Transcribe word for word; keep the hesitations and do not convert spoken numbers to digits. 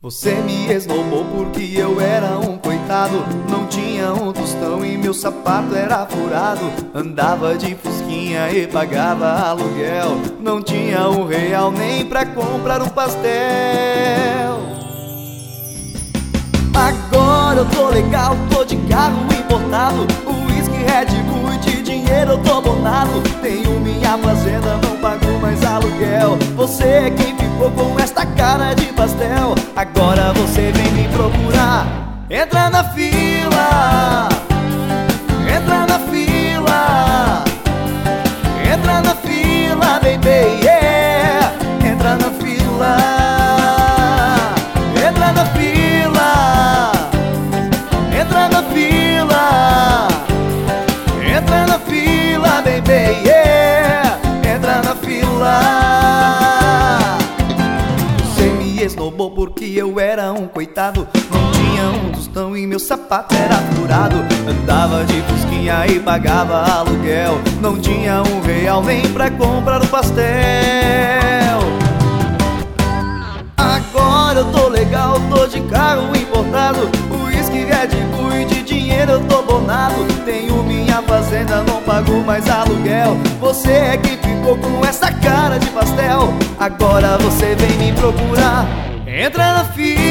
Você me esnobou porque eu era um coitado. Não tinha um tostão e meu sapato era furado. Andava de fusquinha e pagava aluguel. Não tinha um real nem pra comprar um pastel. Agora eu tô legal, tô de carro importado. Whisky, Red Bull e de dinheiro eu tô bonado. Tenho minha fazenda, não pago mais aluguel. Você é quem ficou com esta cara de pastel. Agora você vem me procurar. Entra na fila, entra na fila, entra na fila, baby, yeah. Entra na fila, entra na fila, entra na fila, entra na fila, baby, yeah. Entra na fila. Esnobou porque eu era um coitado. Não tinha um tostão e meu sapato era furado. Andava de fusquinha e pagava aluguel. Não tinha um real nem pra comprar um pastel. Agora eu tô legal, tô de carro importado. Whisky, Red Bull e de dinheiro eu tô bonado. Tenho minha fazenda, não pago mais aluguel. Você é que ficou com essa cara de pastel. Agora você vem me procurar. Entra na fila,